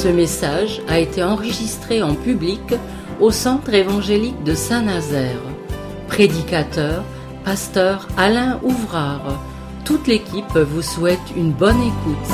Ce message a été enregistré en public au Centre évangélique de Saint-Nazaire. Prédicateur, pasteur Alain Ouvrard. Toute l'équipe vous souhaite une bonne écoute.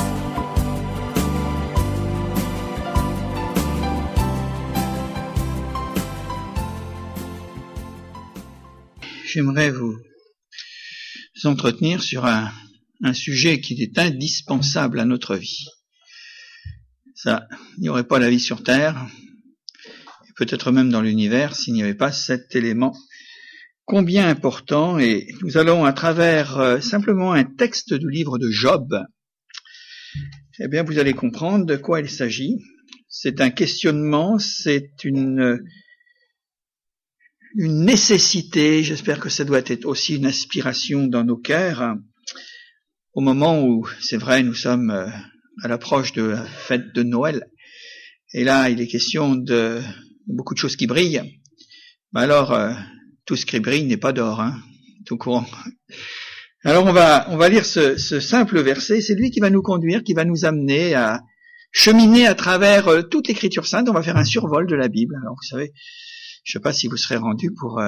J'aimerais vous entretenir sur un sujet qui est indispensable à notre vie. Ça, il n'y aurait pas la vie sur Terre, et peut-être même dans l'univers, s'il n'y avait pas cet élément combien important. Et nous allons, à travers simplement un texte du livre de Job, eh bien, vous allez comprendre de quoi il s'agit. C'est un questionnement, c'est une nécessité. J'espère que ça doit être aussi une aspiration dans nos cœurs, au moment où, c'est vrai, nous sommes à l'approche de la fête de Noël. Et là, il est question de beaucoup de choses qui brillent. Alors, tout ce qui brille n'est pas d'or, tout courant. Alors, on va lire ce simple verset. C'est lui qui va nous conduire, qui va nous amener à cheminer à travers toute l'Écriture sainte. On va faire un survol de la Bible. Alors, vous savez, je ne sais pas si vous serez rendu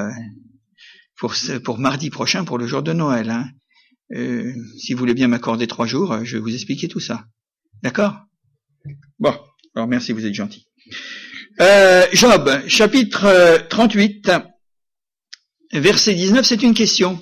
pour mardi prochain, pour le jour de Noël. Si vous voulez bien m'accorder 3 jours, je vais vous expliquer tout ça. D'accord? Bon, alors merci, vous êtes gentil. Job, chapitre 38, verset 19, c'est une question.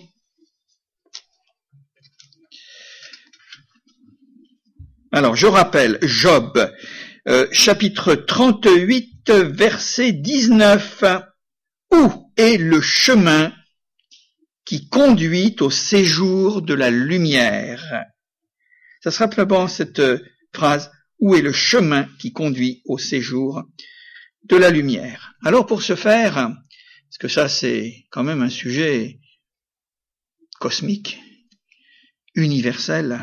Alors, je rappelle, Job, chapitre 38, verset 19. Où est le chemin qui conduit au séjour de la lumière? Ça sera simplement cette phrase, où est le chemin qui conduit au séjour de la lumière? Alors pour ce faire, parce que ça c'est quand même un sujet cosmique, universel,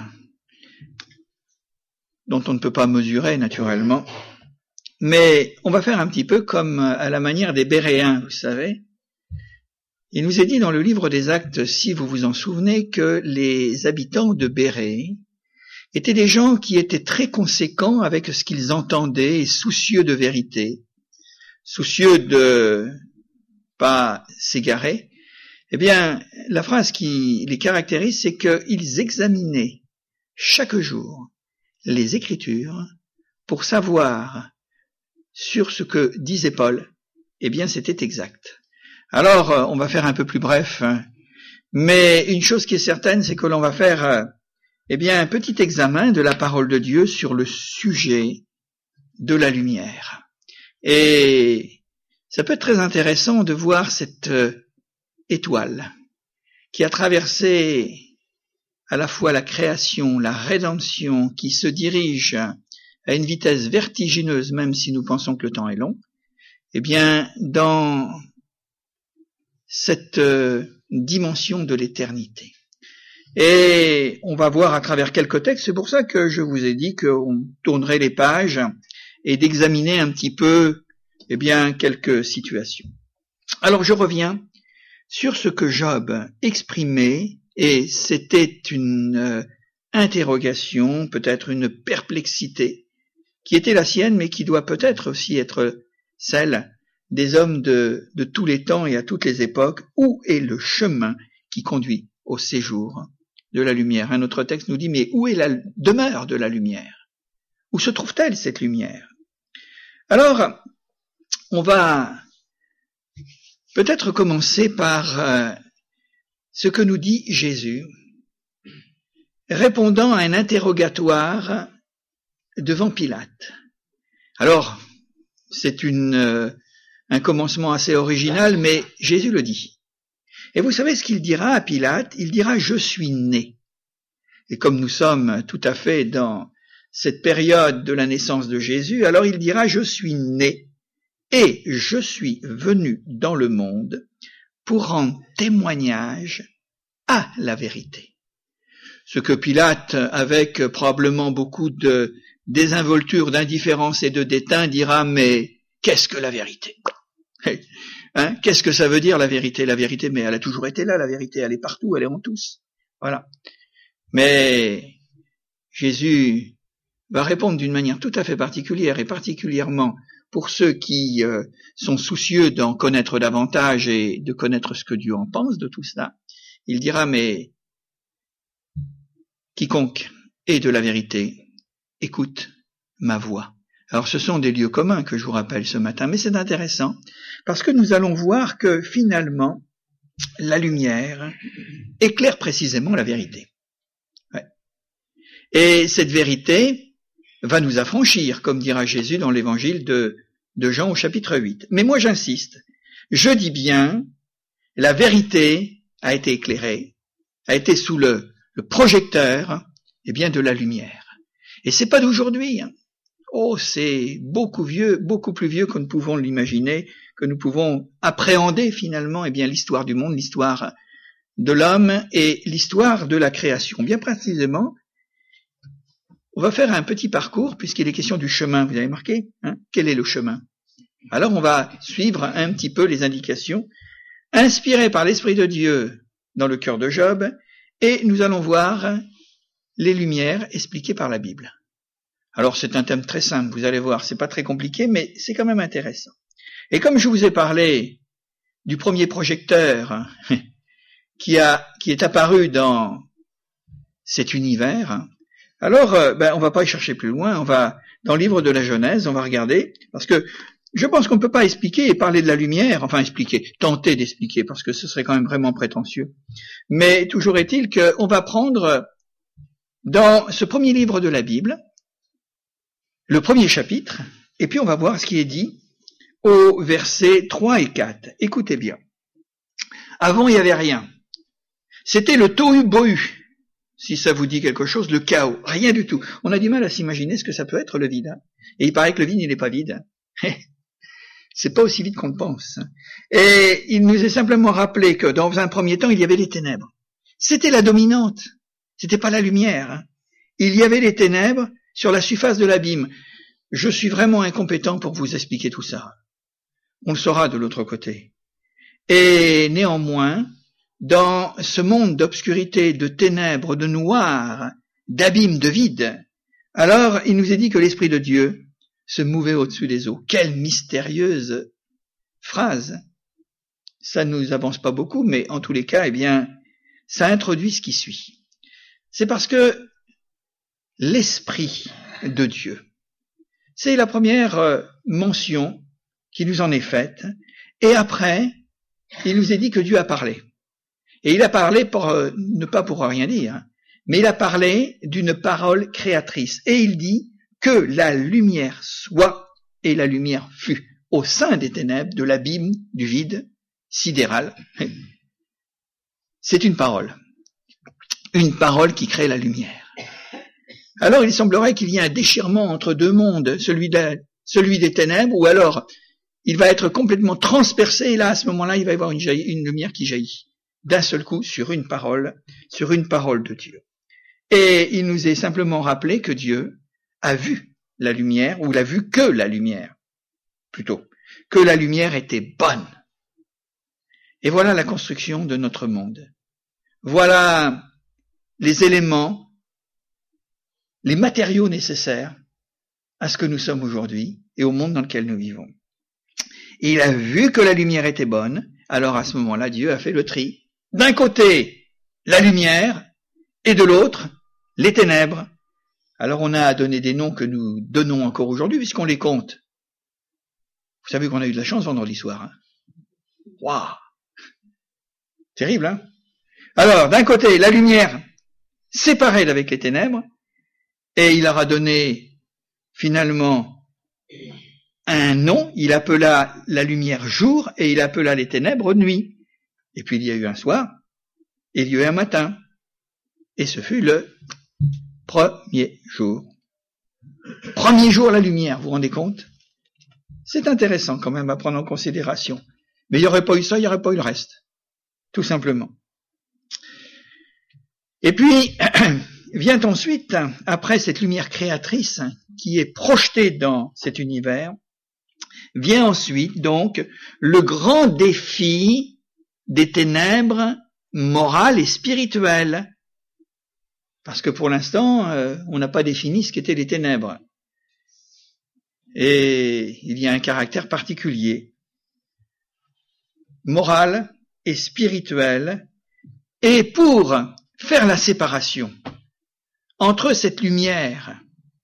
dont on ne peut pas mesurer naturellement, mais on va faire un petit peu comme à la manière des Béréens, vous savez. Il nous est dit dans le livre des Actes, si vous vous en souvenez, que les habitants de Bérée étaient des gens qui étaient très conséquents avec ce qu'ils entendaient et soucieux de vérité, soucieux de pas s'égarer. Eh bien, la phrase qui les caractérise, c'est qu'ils examinaient chaque jour les Écritures pour savoir sur ce que disait Paul. Eh bien, c'était exact. Alors, on va faire un peu plus bref, mais une chose qui est certaine, c'est que l'on va faire un petit examen de la parole de Dieu sur le sujet de la lumière. Et ça peut être très intéressant de voir cette étoile qui a traversé à la fois la création, la rédemption, qui se dirige à une vitesse vertigineuse, même si nous pensons que le temps est long. Eh bien, dans cette dimension de l'éternité. Et on va voir à travers quelques textes, c'est pour ça que je vous ai dit qu'on tournerait les pages et d'examiner un petit peu, quelques situations. Alors je reviens sur ce que Job exprimait, et c'était une interrogation, peut-être une perplexité, qui était la sienne, mais qui doit peut-être aussi être celle des hommes de tous les temps et à toutes les époques. Où est le chemin qui conduit au séjour de la lumière? Un autre texte nous dit, mais où est la demeure de la lumière? Où se trouve-t-elle, cette lumière? Alors, on va peut-être commencer par ce que nous dit Jésus, répondant à un interrogatoire devant Pilate. Alors, c'est un commencement assez original, mais Jésus le dit. Et vous savez ce qu'il dira à Pilate? Il dira « Je suis né ». Et comme nous sommes tout à fait dans cette période de la naissance de Jésus, alors il dira « Je suis né et je suis venu dans le monde pour rendre témoignage à la vérité ». Ce que Pilate, avec probablement beaucoup de désinvolture, d'indifférence et de dédain, dira « Mais qu'est-ce que la vérité ?» Qu'est-ce que ça veut dire la vérité? La vérité, mais elle a toujours été là, la vérité, elle est partout, elle est en tous. Voilà. Mais Jésus va répondre d'une manière tout à fait particulière, et particulièrement pour ceux qui sont soucieux d'en connaître davantage et de connaître ce que Dieu en pense de tout cela. Il dira, mais quiconque est de la vérité, écoute ma voix. Alors ce sont des lieux communs que je vous rappelle ce matin, mais c'est intéressant, parce que nous allons voir que finalement, la lumière éclaire précisément la vérité. Ouais. Et cette vérité va nous affranchir, comme dira Jésus dans l'évangile de Jean au chapitre 8. Mais moi j'insiste, je dis bien, la vérité a été éclairée, a été sous le projecteur, eh bien de la lumière. Et c'est pas d'aujourd'hui. Oh, c'est beaucoup plus vieux que nous pouvons l'imaginer, que nous pouvons appréhender finalement, eh bien l'histoire du monde, l'histoire de l'homme et l'histoire de la création. Bien précisément, on va faire un petit parcours puisqu'il est question du chemin. Vous avez marqué, quel est le chemin? Alors on va suivre un petit peu les indications inspirées par l'Esprit de Dieu dans le cœur de Job, et nous allons voir les lumières expliquées par la Bible. Alors c'est un thème très simple, vous allez voir, c'est pas très compliqué, mais c'est quand même intéressant. Et comme je vous ai parlé du premier projecteur qui est apparu dans cet univers, alors on va pas y chercher plus loin, on va dans le livre de la Genèse, on va regarder, parce que je pense qu'on ne peut pas expliquer et parler de la lumière, enfin tenter d'expliquer, parce que ce serait quand même vraiment prétentieux. Mais toujours est-il qu'on va prendre dans ce premier livre de la Bible, le premier chapitre, et puis on va voir ce qui est dit aux versets 3 et 4. Écoutez bien. Avant, il n'y avait rien. C'était le tohu-bohu. Si ça vous dit quelque chose, le chaos. Rien du tout. On a du mal à s'imaginer ce que ça peut être le vide. Et il paraît que le vide, il n'est pas vide. C'est pas aussi vite qu'on le pense. Et il nous est simplement rappelé que dans un premier temps, il y avait les ténèbres. C'était la dominante. C'était pas la lumière. Il y avait les ténèbres sur la surface de l'abîme. Je suis vraiment incompétent pour vous expliquer tout ça. On le saura de l'autre côté. Et néanmoins, dans ce monde d'obscurité, de ténèbres, de noir, d'abîme, de vide, alors il nous est dit que l'Esprit de Dieu se mouvait au-dessus des eaux. Quelle mystérieuse phrase! Ça ne nous avance pas beaucoup, mais en tous les cas, eh bien, ça introduit ce qui suit. C'est parce que l'Esprit de Dieu, c'est la première mention qui nous en est faite, et après, il nous est dit que Dieu a parlé. Et il a parlé pas pour rien dire, mais il a parlé d'une parole créatrice. Et il dit que la lumière soit, et la lumière fut, au sein des ténèbres, de l'abîme, du vide sidéral. C'est une parole qui crée la lumière. Alors il semblerait qu'il y ait un déchirement entre deux mondes, celui des ténèbres, ou alors il va être complètement transpercé, et là, à ce moment-là, il va y avoir une lumière qui jaillit d'un seul coup sur une parole de Dieu. Et il nous est simplement rappelé que Dieu a vu la lumière, ou l'a vu que la lumière, plutôt, que la lumière était bonne. Et voilà la construction de notre monde. Voilà les éléments, les matériaux nécessaires à ce que nous sommes aujourd'hui et au monde dans lequel nous vivons. Et il a vu que la lumière était bonne, alors à ce moment-là, Dieu a fait le tri. D'un côté, la lumière, et de l'autre, les ténèbres. Alors on a donné des noms que nous donnons encore aujourd'hui, puisqu'on les compte. Vous savez qu'on a eu de la chance vendredi soir. Waouh! Terrible, hein? Alors, d'un côté, la lumière séparée avec les ténèbres, et il leur a donné finalement un nom, il appela la lumière jour, et il appela les ténèbres nuit. Et puis il y a eu un soir, et il y a eu un matin. Et ce fut le premier jour. Premier jour, la lumière, vous vous rendez compte? C'est intéressant quand même à prendre en considération. Mais il n'y aurait pas eu ça, il n'y aurait pas eu le reste. Tout simplement. Et puis, vient ensuite, après cette lumière créatrice qui est projetée dans cet univers, vient ensuite donc le grand défi des ténèbres morales et spirituelles. Parce que pour l'instant, on n'a pas défini ce qu'étaient les ténèbres. Et il y a un caractère particulier, moral et spirituel, et pour faire la séparation entre cette lumière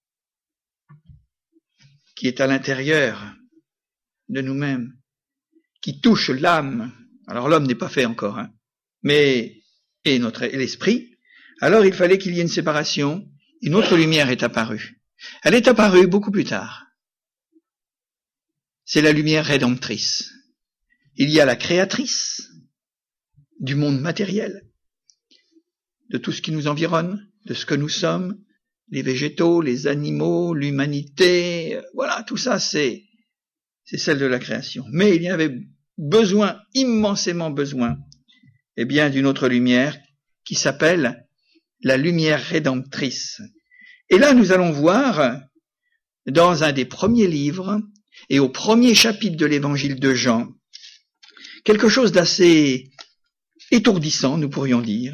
qui est à l'intérieur de nous-mêmes, qui touche l'âme, alors l'homme n'est pas fait encore, mais et l'esprit, alors il fallait qu'il y ait une séparation. Une autre lumière est apparue. Elle est apparue beaucoup plus tard. C'est la lumière rédemptrice. Il y a la créatrice du monde matériel, de tout ce qui nous environne, de ce que nous sommes, les végétaux, les animaux, l'humanité, voilà, tout ça c'est celle de la création. Mais il y avait besoin, immensément besoin, d'une autre lumière qui s'appelle la lumière rédemptrice. Et là, nous allons voir, dans un des premiers livres, et au premier chapitre de l'évangile de Jean, quelque chose d'assez étourdissant, nous pourrions dire.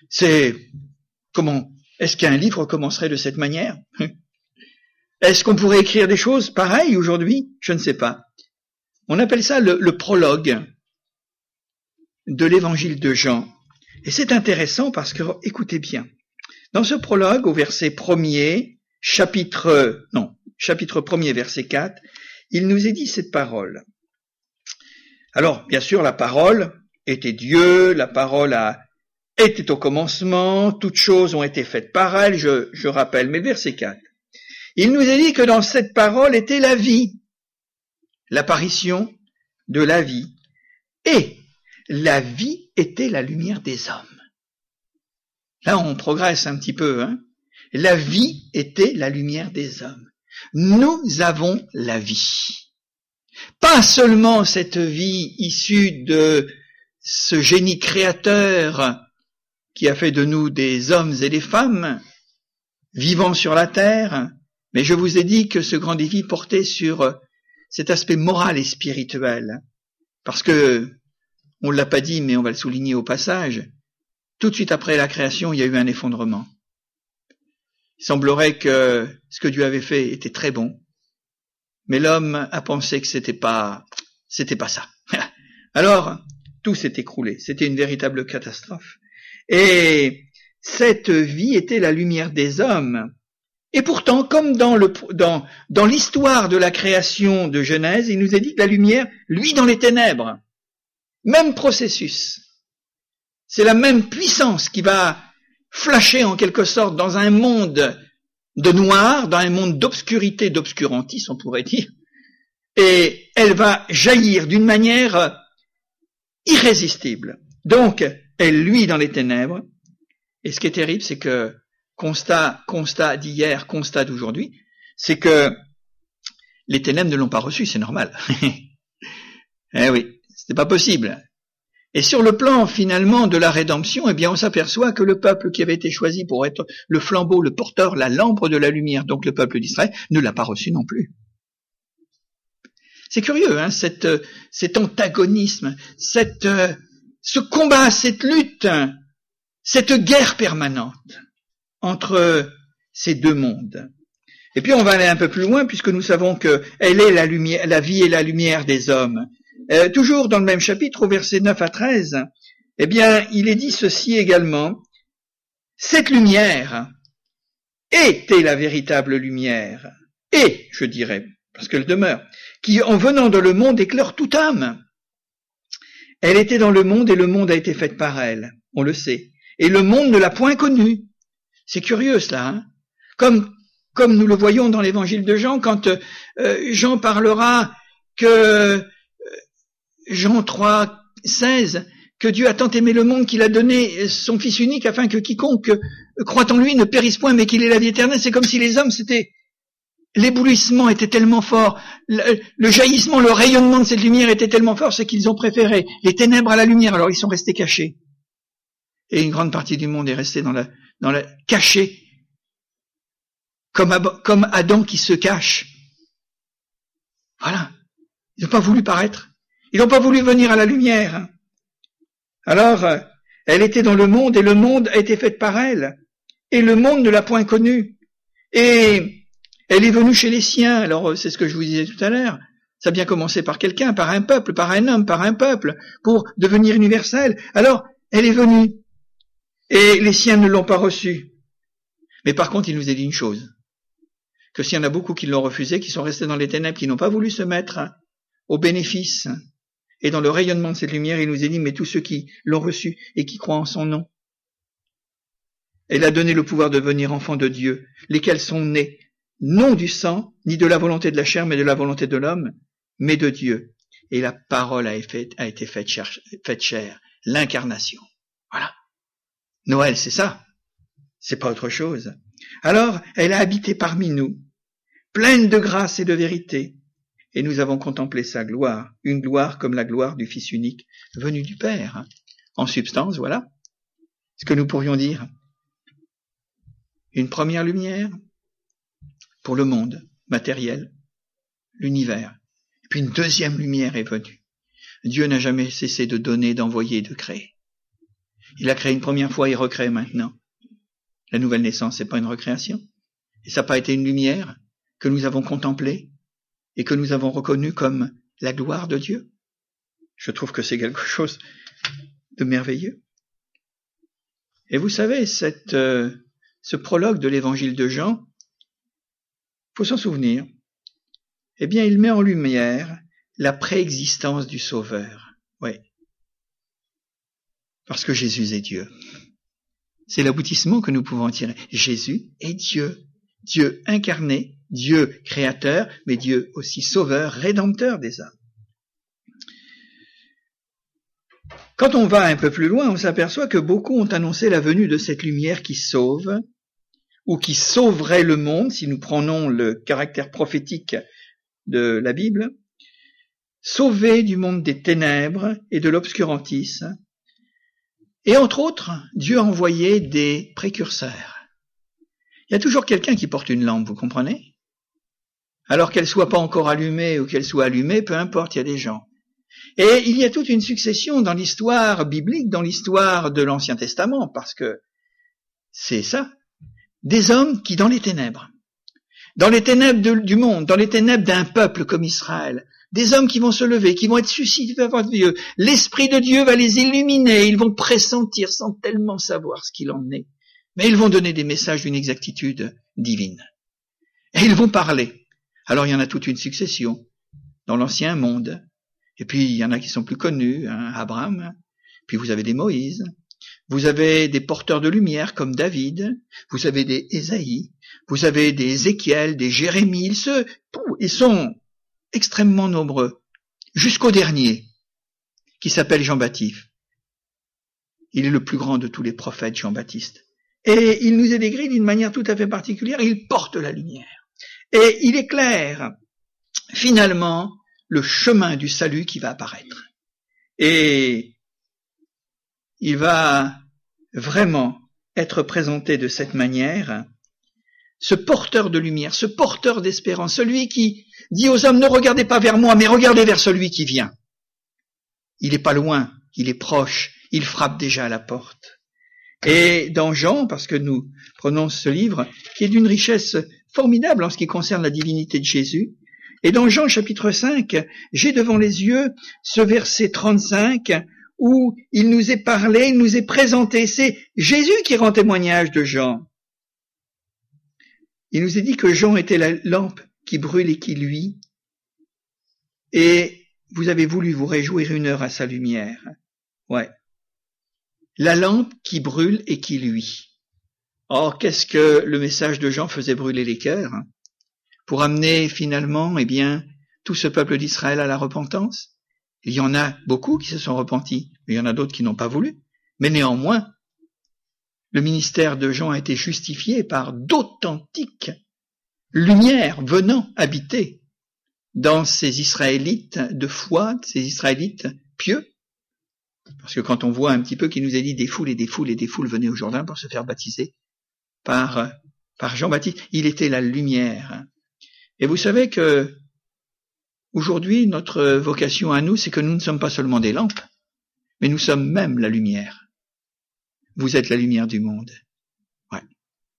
Est-ce qu'un livre commencerait de cette manière? Est-ce qu'on pourrait écrire des choses pareilles aujourd'hui? Je ne sais pas. On appelle ça le prologue de l'évangile de Jean. Et c'est intéressant parce que, écoutez bien, dans ce prologue, au verset 1er, chapitre 1er, verset 4, il nous est dit cette parole. Alors, bien sûr, la parole était Dieu, la parole était au commencement, toutes choses ont été faites par elle, je rappelle, mais verset 4. Il nous est dit que dans cette parole était la vie, l'apparition de la vie, et la vie était la lumière des hommes. Là, on progresse un petit peu, La vie était la lumière des hommes. Nous avons la vie. Pas seulement cette vie issue de ce génie créateur qui a fait de nous des hommes et des femmes vivant sur la terre, mais je vous ai dit que ce grand défi portait sur cet aspect moral et spirituel. Parce que, on ne l'a pas dit, mais on va le souligner au passage, tout de suite après la création, il y a eu un effondrement. Il semblerait que ce que Dieu avait fait était très bon, mais l'homme a pensé que c'était pas ça. Alors, tout s'est écroulé. C'était une véritable catastrophe. Et cette vie était la lumière des hommes. Et pourtant, comme dans l'histoire de la création de Genèse, il nous est dit que la lumière, lui, dans les ténèbres, même processus. C'est la même puissance qui va flasher en quelque sorte dans un monde de noir, dans un monde d'obscurité, d'obscurantisme, on pourrait dire, et elle va jaillir d'une manière irrésistible. Donc, elle luit dans les ténèbres, et ce qui est terrible, c'est que constat d'hier, constat d'aujourd'hui, c'est que les ténèbres ne l'ont pas reçu, c'est normal. Eh oui, c'était pas possible. Et sur le plan, finalement, de la rédemption, on s'aperçoit que le peuple qui avait été choisi pour être le flambeau, le porteur, la lampe de la lumière, donc le peuple d'Israël, ne l'a pas reçu non plus. C'est curieux, cet antagonisme, ce combat, cette lutte, cette guerre permanente entre ces deux mondes. Et puis on va aller un peu plus loin, puisque nous savons que elle est la lumière, la vie et la lumière des hommes. Toujours dans le même chapitre, au verset 9 à 13, il est dit ceci également. Cette lumière était la véritable lumière, et, je dirais, parce qu'elle demeure, qui, en venant dans le monde, éclaire toute âme. Elle était dans le monde, et le monde a été fait par elle, on le sait. Et le monde ne l'a point connue. C'est curieux cela, Comme nous le voyons dans l'évangile de Jean, quand Jean parlera que Jean 3, 16, que Dieu a tant aimé le monde qu'il a donné son Fils unique afin que quiconque croit en lui ne périsse point mais qu'il ait la vie éternelle. C'est comme si les hommes, l'éblouissement était tellement fort, le jaillissement, le rayonnement de cette lumière était tellement fort, c'est qu'ils ont préféré les ténèbres à la lumière, alors ils sont restés cachés. Et une grande partie du monde est restée cachée, comme Adam qui se cache. Voilà. Ils n'ont pas voulu paraître. Ils n'ont pas voulu venir à la lumière. Alors, elle était dans le monde et le monde a été fait par elle. et le monde ne l'a point connue. Et elle est venue chez les siens. Alors, c'est ce que je vous disais tout à l'heure. Ça a bien commencé par quelqu'un, par un peuple, par un homme, par un peuple, pour devenir universelle. Alors, elle est venue. Et les siens ne l'ont pas reçue. Mais par contre, il nous a dit une chose. Que s'il y en a beaucoup qui l'ont refusé, qui sont restés dans les ténèbres, qui n'ont pas voulu se mettre au bénéfice et dans le rayonnement de cette lumière, il nous a dit, mais tous ceux qui l'ont reçu et qui croient en son nom. Elle a donné le pouvoir de devenir enfants de Dieu, lesquels sont nés, non du sang, ni de la volonté de la chair, mais de la volonté de l'homme, mais de Dieu. Et la parole a été faite chair, l'incarnation. Voilà. Noël, c'est ça. C'est pas autre chose. Alors, elle a habité parmi nous, pleine de grâce et de vérité, et nous avons contemplé sa gloire, une gloire comme la gloire du Fils unique, venu du Père. En substance, voilà ce que nous pourrions dire. Une première lumière pour le monde matériel, l'univers. Et puis une deuxième lumière est venue. Dieu n'a jamais cessé de donner, d'envoyer, de créer. Il a créé une première fois et recrée maintenant. La nouvelle naissance, c'est pas une recréation. Et ça n'a pas été une lumière que nous avons contemplée et que nous avons reconnue comme la gloire de Dieu. Je trouve que c'est quelque chose de merveilleux. Et vous savez, ce prologue de l'évangile de Jean, faut s'en souvenir, eh bien, il met en lumière la préexistence du Sauveur. Oui. Parce que Jésus est Dieu. C'est l'aboutissement que nous pouvons en tirer. Jésus est Dieu. Dieu incarné, Dieu créateur, mais Dieu aussi sauveur, rédempteur des âmes. Quand on va un peu plus loin, on s'aperçoit que beaucoup ont annoncé la venue de cette lumière qui sauve, ou qui sauverait le monde, si nous prenons le caractère prophétique de la Bible, sauver du monde des ténèbres et de l'obscurantisme. Et entre autres, Dieu a envoyé des précurseurs. Il y a toujours quelqu'un qui porte une lampe, vous comprenez? Alors qu'elle soit pas encore allumée ou qu'elle soit allumée, peu importe, il y a des gens. Et il y a toute une succession dans l'histoire biblique, dans l'histoire de l'Ancien Testament, parce que c'est ça, des hommes qui, dans les ténèbres du monde, dans les ténèbres d'un peuple comme Israël, des hommes qui vont se lever, qui vont être suscités par Dieu, l'Esprit de Dieu va les illuminer, ils vont pressentir sans tellement savoir ce qu'il en est, mais ils vont donner des messages d'une exactitude divine. Et ils vont parler. Alors il y en a toute une succession dans l'ancien monde. Et puis, il y en a qui sont plus connus, Abraham, puis vous avez des Moïse, vous avez des porteurs de lumière comme David, vous avez des Ésaïe, vous avez des Ézéchiel, des Jérémie, ils sont extrêmement nombreux, jusqu'au dernier, qui s'appelle Jean-Baptiste. Il est le plus grand de tous les prophètes, Jean-Baptiste. Et il nous est décrit d'une manière tout à fait particulière, il porte la lumière. Et il éclaire, finalement, le chemin du salut qui va apparaître. Et il va vraiment être présenté de cette manière, ce porteur de lumière, ce porteur d'espérance, celui qui dit aux hommes, ne regardez pas vers moi, mais regardez vers celui qui vient. Il n'est pas loin, il est proche, il frappe déjà à la porte. Et dans Jean, parce que nous prenons ce livre, qui est d'une richesse formidable en ce qui concerne la divinité de Jésus, et dans Jean chapitre 5, j'ai devant les yeux ce verset 35 où il nous est parlé, il nous est présenté. C'est Jésus qui rend témoignage de Jean. Il nous est dit que Jean était la lampe qui brûle et qui luit. Et vous avez voulu vous réjouir une heure à sa lumière. Ouais. La lampe qui brûle et qui luit. Or, qu'est-ce que le message de Jean faisait brûler les cœurs? Pour amener finalement, eh bien, tout ce peuple d'Israël à la repentance. Il y en a beaucoup qui se sont repentis, mais il y en a d'autres qui n'ont pas voulu. Mais néanmoins, le ministère de Jean a été justifié par d'authentiques lumières venant habiter dans ces Israélites de foi, ces Israélites pieux. Parce que quand on voit un petit peu qu'il nous a dit des foules et des foules et des foules venaient au Jourdain pour se faire baptiser par Jean-Baptiste, il était la lumière. Et vous savez que aujourd'hui, notre vocation à nous, c'est que nous ne sommes pas seulement des lampes, mais nous sommes même la lumière. Vous êtes la lumière du monde. Ouais.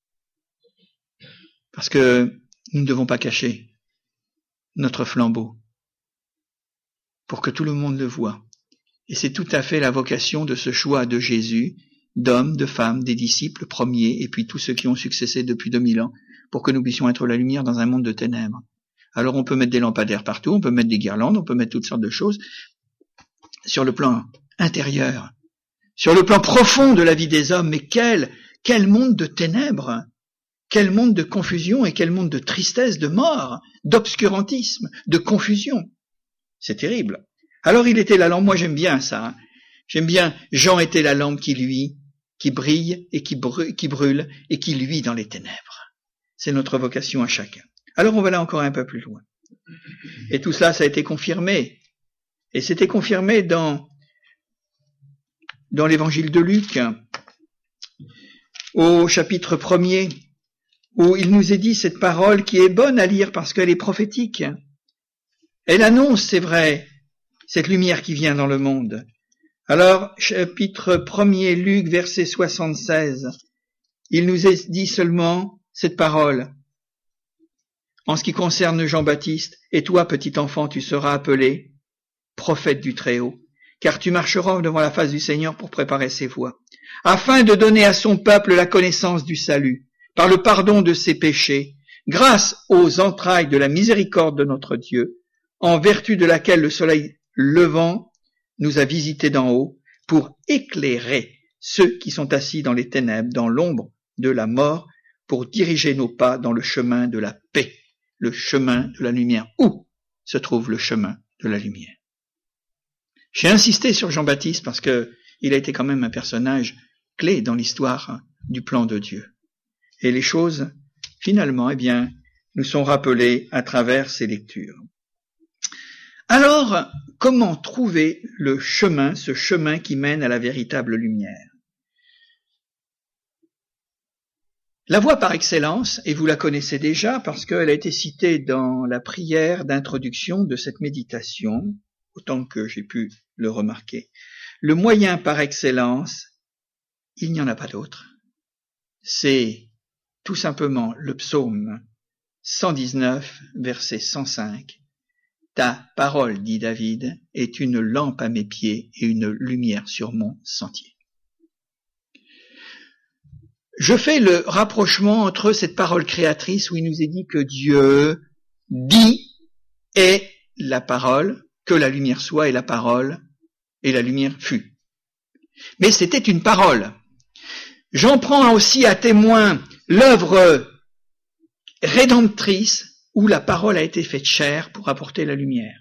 Parce que nous ne devons pas cacher notre flambeau pour que tout le monde le voie. Et c'est tout à fait la vocation de ce choix de Jésus, d'hommes, de femmes, des disciples premiers, et puis tous ceux qui ont successé depuis 2000 ans, pour que nous puissions être la lumière dans un monde de ténèbres. Alors on peut mettre des lampadaires partout, on peut mettre des guirlandes, on peut mettre toutes sortes de choses sur le plan intérieur, sur le plan profond de la vie des hommes. Mais quel monde de ténèbres, quel monde de confusion et quel monde de tristesse, de mort, d'obscurantisme, de confusion. C'est terrible. Alors il était la lampe, moi j'aime bien ça, hein. J'aime bien, Jean était la lampe qui brille et qui brûle et qui luit dans les ténèbres. C'est notre vocation à chacun. Alors on va là encore un peu plus loin. Et tout cela, ça a été confirmé. Et c'était confirmé dans l'évangile de Luc, au chapitre 1er, où il nous est dit cette parole qui est bonne à lire parce qu'elle est prophétique. Elle annonce, c'est vrai, cette lumière qui vient dans le monde. Alors, chapitre 1er, Luc, verset 76, il nous est dit seulement cette parole. En ce qui concerne Jean-Baptiste, et toi, petit enfant, tu seras appelé prophète du Très-Haut, car tu marcheras devant la face du Seigneur pour préparer ses voies, afin de donner à son peuple la connaissance du salut, par le pardon de ses péchés, grâce aux entrailles de la miséricorde de notre Dieu, en vertu de laquelle le soleil levant nous a visités d'en haut, pour éclairer ceux qui sont assis dans les ténèbres, dans l'ombre de la mort, pour diriger nos pas dans le chemin de la paix, le chemin de la lumière. Où se trouve le chemin de la lumière? J'ai insisté sur Jean-Baptiste parce que il a été quand même un personnage clé dans l'histoire du plan de Dieu. Et les choses, finalement, nous sont rappelées à travers ces lectures. Alors, comment trouver le chemin, ce chemin qui mène à la véritable lumière? La voie par excellence, et vous la connaissez déjà parce qu'elle a été citée dans la prière d'introduction de cette méditation, autant que j'ai pu le remarquer. Le moyen par excellence, il n'y en a pas d'autre. C'est tout simplement le psaume 119, verset 105. Ta parole, dit David, est une lampe à mes pieds et une lumière sur mon sentier. Je fais le rapprochement entre cette parole créatrice où il nous est dit que Dieu dit et la parole, que la lumière soit et la parole, et la lumière fut. Mais c'était une parole. J'en prends aussi à témoin l'œuvre rédemptrice où la parole a été faite chair pour apporter la lumière.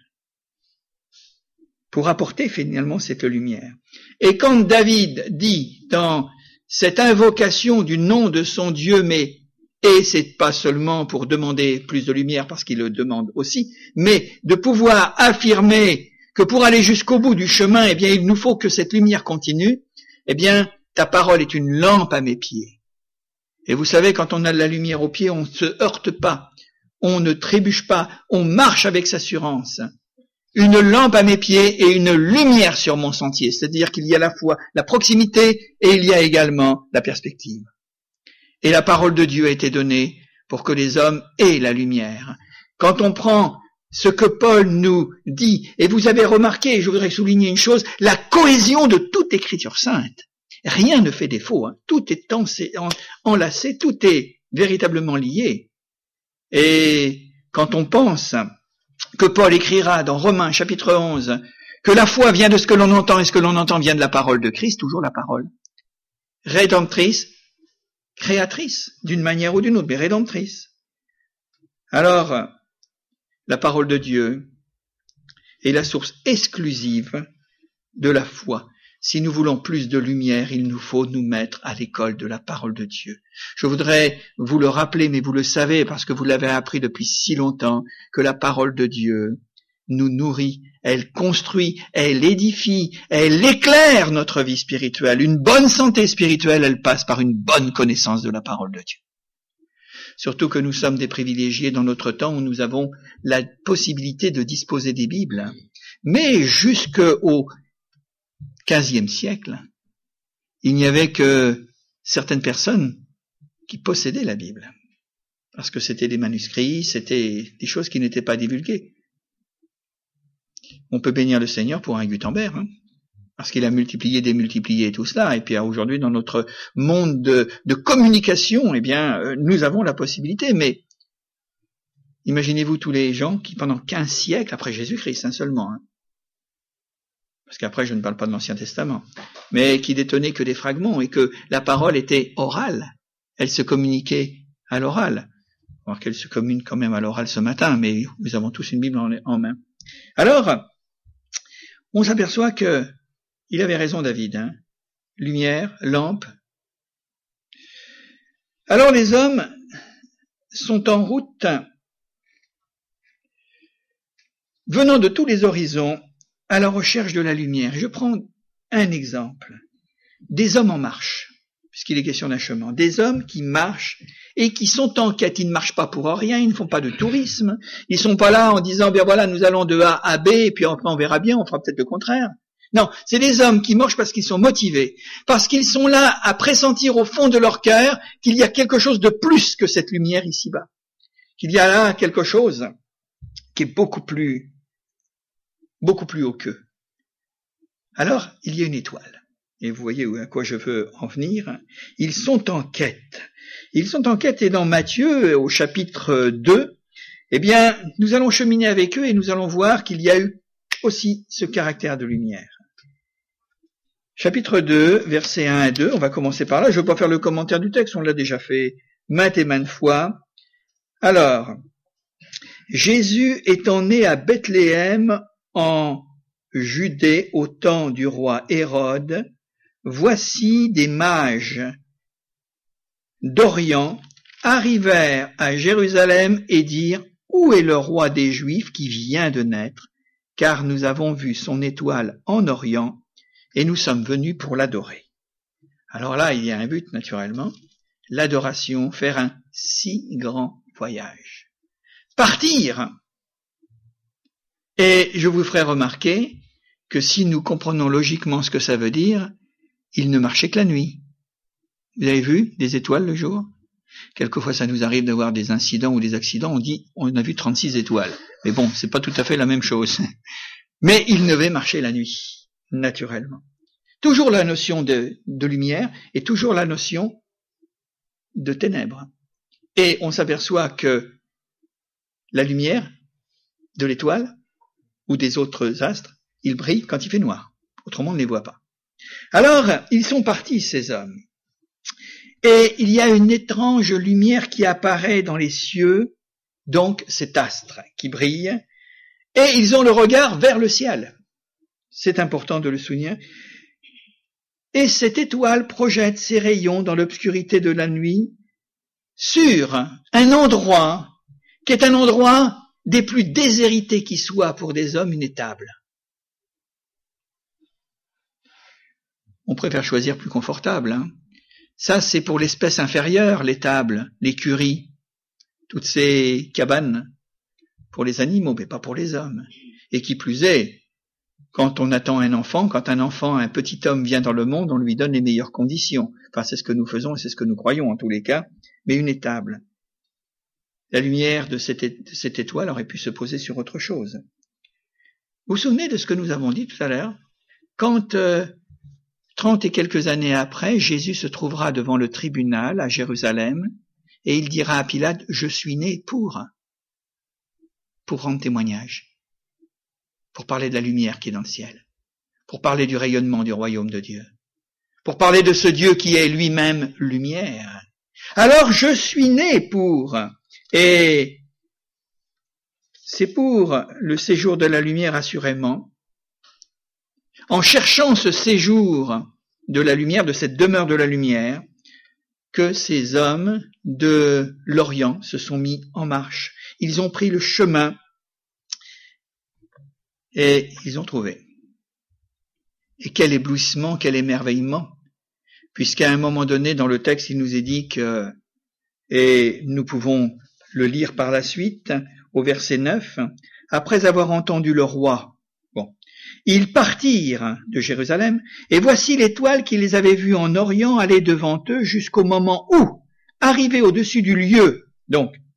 Pour apporter finalement cette lumière. Et quand David dit dans cette invocation du nom de son Dieu, et c'est pas seulement pour demander plus de lumière parce qu'il le demande aussi, mais de pouvoir affirmer que pour aller jusqu'au bout du chemin, il nous faut que cette lumière continue, ta parole est une lampe à mes pieds. Et vous savez, quand on a de la lumière aux pieds, on ne se heurte pas. On ne trébuche pas, on marche avec assurance. Une lampe à mes pieds et une lumière sur mon sentier. C'est-à-dire qu'il y a à la fois la proximité et il y a également la perspective. Et la parole de Dieu a été donnée pour que les hommes aient la lumière. Quand on prend ce que Paul nous dit, et vous avez remarqué, je voudrais souligner une chose, la cohésion de toute écriture sainte. Rien ne fait défaut, hein. Tout est enlacé, tout est véritablement lié. Et quand on pense que Paul écrira dans Romains chapitre 11 que la foi vient de ce que l'on entend et ce que l'on entend vient de la parole de Christ, toujours la parole, rédemptrice, créatrice d'une manière ou d'une autre, mais rédemptrice. Alors, la parole de Dieu est la source exclusive de la foi. Si nous voulons plus de lumière, il nous faut nous mettre à l'école de la parole de Dieu. Je voudrais vous le rappeler, mais vous le savez parce que vous l'avez appris depuis si longtemps, que la parole de Dieu nous nourrit, elle construit, elle édifie, elle éclaire notre vie spirituelle. Une bonne santé spirituelle, elle passe par une bonne connaissance de la parole de Dieu. Surtout que nous sommes des privilégiés dans notre temps où nous avons la possibilité de disposer des Bibles. Mais jusqu'au XVe siècle, il n'y avait que certaines personnes qui possédaient la Bible. parce que c'était des manuscrits, c'était des choses qui n'étaient pas divulguées. On peut bénir le Seigneur pour un Gutenberg, parce qu'il a multiplié, démultiplié tout cela. Et puis aujourd'hui, dans notre monde de communication, eh bien, nous avons la possibilité. Mais imaginez-vous tous les gens qui, pendant 15 siècles, après Jésus-Christ seulement, parce qu'après je ne parle pas de l'Ancien Testament, mais qui détenaient que des fragments et que la parole était orale, elle se communiquait à l'oral. Alors qu'elle se communique quand même à l'oral ce matin, mais nous avons tous une Bible en main. Alors, on s'aperçoit que il avait raison David, lumière, lampe. Alors les hommes sont en route, venant de tous les horizons, à la recherche de la lumière. Je prends un exemple. Des hommes en marche, puisqu'il est question d'un chemin. Des hommes qui marchent et qui sont en quête. Ils ne marchent pas pour rien, ils ne font pas de tourisme. Ils sont pas là en disant, bien voilà, nous allons de A à B, et puis après on verra bien, on fera peut-être le contraire. Non, c'est des hommes qui marchent parce qu'ils sont motivés, parce qu'ils sont là à pressentir au fond de leur cœur qu'il y a quelque chose de plus que cette lumière ici-bas. Qu'il y a là quelque chose qui est beaucoup plus haut qu'eux. Alors, il y a une étoile. Et vous voyez à quoi je veux en venir. Ils sont en quête. Ils sont en quête, et dans Matthieu, au chapitre 2, eh bien, nous allons cheminer avec eux et nous allons voir qu'il y a eu aussi ce caractère de lumière. Chapitre 2, versets 1 à 2, on va commencer par là. Je ne veux pas faire le commentaire du texte, on l'a déjà fait maintes et maintes fois. Alors, Jésus étant né à Bethléem en Judée au temps du roi Hérode, voici des mages d'Orient arrivèrent à Jérusalem et dirent « Où est le roi des Juifs qui vient de naître? Car nous avons vu son étoile en Orient et nous sommes venus pour l'adorer. » Alors là, il y a un but naturellement, l'adoration, faire un si grand voyage. Partir. Et je vous ferai remarquer que si nous comprenons logiquement ce que ça veut dire, il ne marchait que la nuit. Vous avez vu des étoiles le jour? Quelquefois, ça nous arrive de voir des incidents ou des accidents, on dit on a vu 36 étoiles. Mais bon, c'est pas tout à fait la même chose. Mais il devait marcher la nuit, naturellement. Toujours la notion de lumière et toujours la notion de ténèbres. Et on s'aperçoit que la lumière de l'étoile ou des autres astres, il brille quand il fait noir. Autrement, on ne les voit pas. Alors, ils sont partis, ces hommes. Et il y a une étrange lumière qui apparaît dans les cieux, donc cet astre qui brille, et ils ont le regard vers le ciel. C'est important de le souligner. Et cette étoile projette ses rayons dans l'obscurité de la nuit sur un endroit qui est un endroit des plus déshérités qui soit pour des hommes, une étable. On préfère choisir plus confortable. Ça, c'est pour l'espèce inférieure, l'étable, l'écurie, toutes ces cabanes pour les animaux, mais pas pour les hommes. Et qui plus est, quand on attend un enfant, quand un petit homme vient dans le monde, on lui donne les meilleures conditions. Enfin, c'est ce que nous faisons et c'est ce que nous croyons en tous les cas, mais une étable. La lumière de cette étoile aurait pu se poser sur autre chose. Vous vous souvenez de ce que nous avons dit tout à l'heure? Quand 30 et quelques années après, Jésus se trouvera devant le tribunal à Jérusalem et il dira à Pilate, « Je suis né pour rendre témoignage, pour parler de la lumière qui est dans le ciel, pour parler du rayonnement du royaume de Dieu, pour parler de ce Dieu qui est lui-même lumière. Alors je suis né pour... » Et c'est pour le séjour de la lumière assurément, en cherchant ce séjour de la lumière, de cette demeure de la lumière, que ces hommes de l'Orient se sont mis en marche. Ils ont pris le chemin et ils ont trouvé. Et quel éblouissement, quel émerveillement, puisqu'à un moment donné dans le texte il nous est dit que, et nous pouvons le lire par la suite, au verset 9, après avoir entendu le roi, ils partirent de Jérusalem, et voici l'étoile qui les avait vus en Orient aller devant eux jusqu'au moment où, arrivés au-dessus du lieu, donc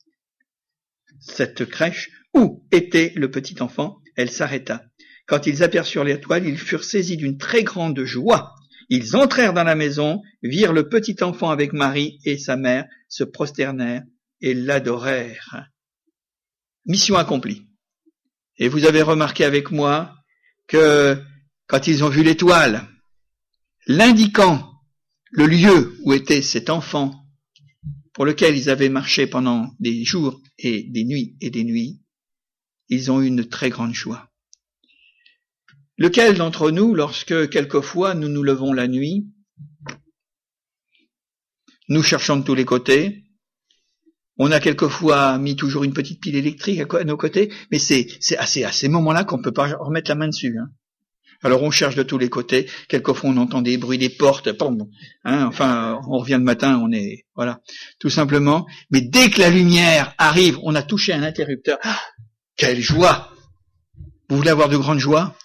cette crèche où était le petit enfant. Elle s'arrêta. Quand ils aperçurent l'étoile, ils furent saisis d'une très grande joie. Ils entrèrent dans la maison, virent le petit enfant avec Marie et sa mère, se prosternèrent et l'adorèrent. Mission accomplie. Et vous avez remarqué avec moi que quand ils ont vu l'étoile, l'indiquant le lieu où était cet enfant pour lequel ils avaient marché pendant des jours et des nuits, ils ont eu une très grande joie. Lequel d'entre nous, lorsque quelquefois nous nous levons la nuit, nous cherchons de tous les côtés, on a quelquefois mis toujours une petite pile électrique à nos côtés, mais c'est à ces moments-là qu'on peut pas remettre la main dessus. Hein. Alors on cherche de tous les côtés, quelquefois on entend des bruits des portes, enfin on revient le matin, on est, voilà, tout simplement. Mais dès que la lumière arrive, on a touché un interrupteur, quelle joie! Vous voulez avoir de grandes joies?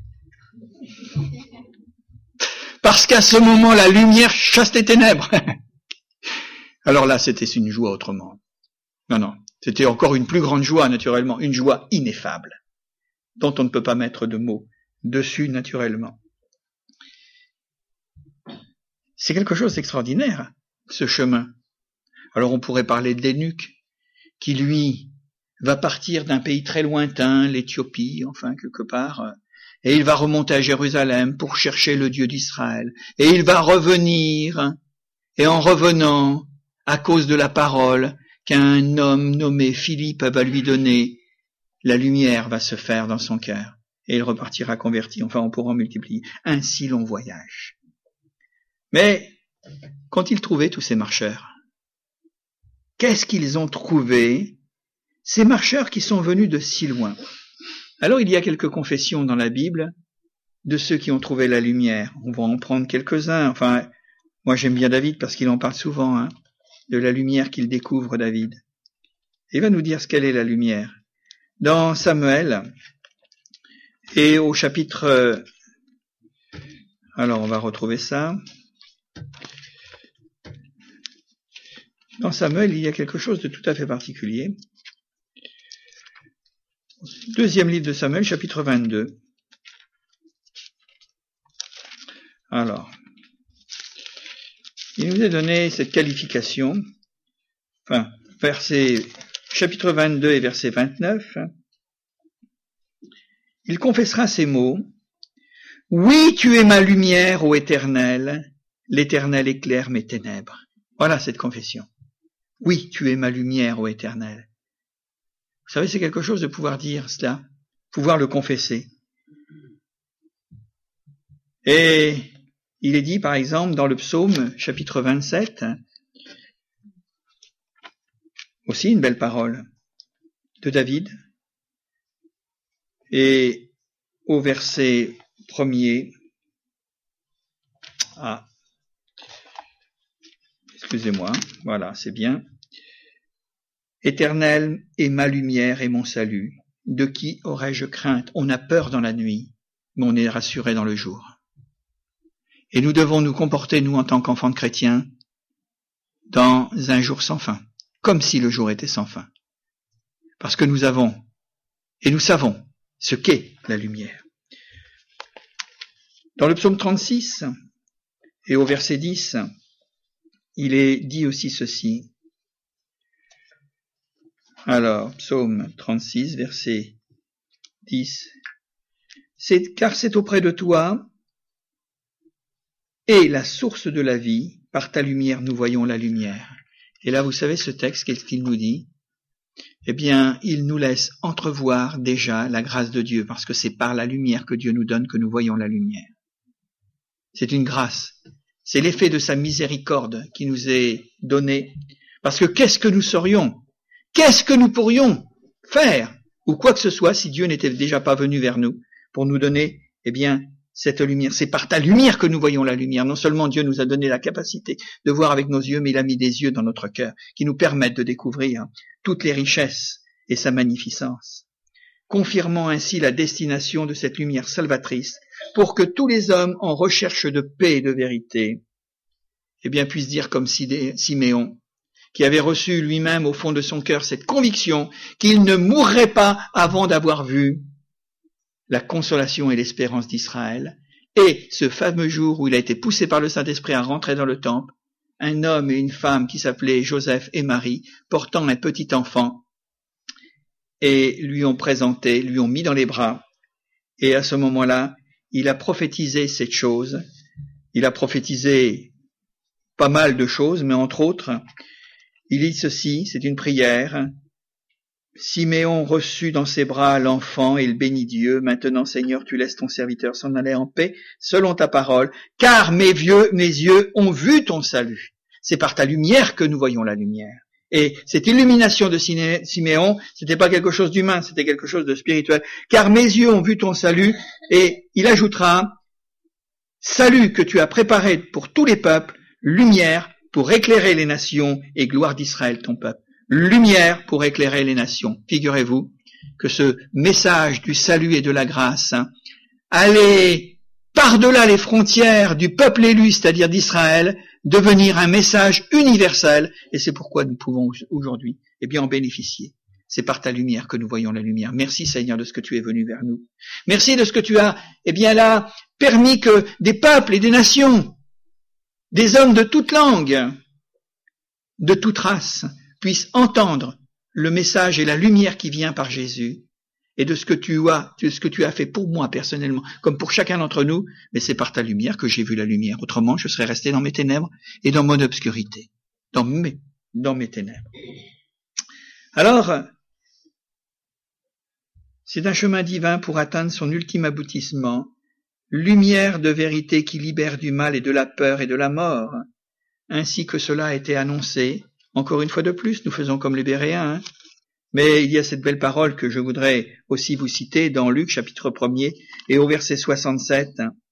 Parce qu'à ce moment, la lumière chasse les ténèbres. Alors là, c'était une joie autrement. Non, c'était encore une plus grande joie, naturellement, une joie ineffable, dont on ne peut pas mettre de mots dessus, naturellement. C'est quelque chose d'extraordinaire, ce chemin. Alors on pourrait parler de l'eunuque, qui lui va partir d'un pays très lointain, l'Éthiopie, enfin quelque part, et il va remonter à Jérusalem pour chercher le Dieu d'Israël. Et il va revenir, et en revenant, à cause de la parole qu'un homme nommé Philippe va lui donner, la lumière va se faire dans son cœur. Et il repartira converti, enfin on pourra en multiplier. Un si long voyage. Mais, qu'ont-ils trouvé tous ces marcheurs? Qu'est-ce qu'ils ont trouvé, ces marcheurs qui sont venus de si loin? Alors il y a quelques confessions dans la Bible de ceux qui ont trouvé la lumière. On va en prendre quelques-uns. Enfin, moi j'aime bien David parce qu'il en parle souvent, de la lumière qu'il découvre, David. Il va nous dire ce qu'elle est la lumière. Dans Samuel, et au chapitre... Alors on va retrouver ça. Dans Samuel, il y a quelque chose de tout à fait particulier. Deuxième livre de Samuel, chapitre 22. Alors, il nous est donné cette qualification, enfin, chapitre 22 et verset 29. Il confessera ces mots. « Oui, tu es ma lumière, ô Éternel, l'Éternel éclaire mes ténèbres. » Voilà cette confession. « Oui, tu es ma lumière, ô Éternel. » Vous savez, c'est quelque chose de pouvoir dire cela, pouvoir le confesser. Et il est dit, par exemple, dans le psaume, chapitre 27, aussi une belle parole de David, et au verset 1er, excusez-moi, voilà, c'est bien. Éternel est ma lumière et mon salut. De qui aurais-je crainte? On a peur dans la nuit, mais on est rassuré dans le jour. Et nous devons nous comporter, nous, en tant qu'enfants de chrétiens, dans un jour sans fin, comme si le jour était sans fin. Parce que nous avons, et nous savons, ce qu'est la lumière. Dans le psaume 36, et au verset 10, il est dit aussi ceci. Alors, psaume 36, verset 10. Car c'est auprès de toi et la source de la vie, par ta lumière nous voyons la lumière. Et là, vous savez ce texte, qu'est-ce qu'il nous dit? Eh bien, il nous laisse entrevoir déjà la grâce de Dieu, parce que c'est par la lumière que Dieu nous donne que nous voyons la lumière. C'est une grâce. C'est l'effet de sa miséricorde qui nous est donné. Parce que qu'est-ce que nous serions? Qu'est-ce que nous pourrions faire? Ou quoi que ce soit si Dieu n'était déjà pas venu vers nous pour nous donner, eh bien, cette lumière. C'est par ta lumière que nous voyons la lumière. Non seulement Dieu nous a donné la capacité de voir avec nos yeux, mais il a mis des yeux dans notre cœur qui nous permettent de découvrir toutes les richesses et sa magnificence, confirmant ainsi la destination de cette lumière salvatrice pour que tous les hommes en recherche de paix et de vérité, eh bien, puissent dire comme Siméon, qui avait reçu lui-même au fond de son cœur cette conviction qu'il ne mourrait pas avant d'avoir vu la consolation et l'espérance d'Israël. Et ce fameux jour où il a été poussé par le Saint-Esprit à rentrer dans le temple, un homme et une femme qui s'appelaient Joseph et Marie, portant un petit enfant, et lui ont présenté, lui ont mis dans les bras. Et à ce moment-là, il a prophétisé cette chose. Il a prophétisé pas mal de choses, mais entre autres, il dit ceci, c'est une prière. Siméon reçut dans ses bras l'enfant et il bénit Dieu. Maintenant, Seigneur, tu laisses ton serviteur s'en aller en paix, selon ta parole, car mes yeux ont vu ton salut. C'est par ta lumière que nous voyons la lumière. Et cette illumination de Siméon, c'était pas quelque chose d'humain, c'était quelque chose de spirituel. Car mes yeux ont vu ton salut, et il ajoutera, salut que tu as préparé pour tous les peuples, lumière pour éclairer les nations et gloire d'Israël ton peuple. Lumière pour éclairer les nations. Figurez-vous que ce message du salut et de la grâce allait par-delà les frontières du peuple élu, c'est-à-dire d'Israël, devenir un message universel, et c'est pourquoi nous pouvons aujourd'hui en bénéficier. C'est par ta lumière que nous voyons la lumière. Merci Seigneur de ce que tu es venu vers nous. Merci de ce que tu as, là, permis que des peuples et des nations, des hommes de toute langue, de toute race, puissent entendre le message et la lumière qui vient par Jésus, et de ce que tu as fait pour moi personnellement, comme pour chacun d'entre nous, mais c'est par ta lumière que j'ai vu la lumière. Autrement, je serais resté dans mes ténèbres et dans mon obscurité, dans mes ténèbres. Alors, c'est un chemin divin pour atteindre son ultime aboutissement, lumière de vérité qui libère du mal et de la peur et de la mort, ainsi que cela a été annoncé. Encore une fois de plus, nous faisons comme les Béréens, mais il y a cette belle parole que je voudrais aussi vous citer dans Luc chapitre 1er et au verset 67.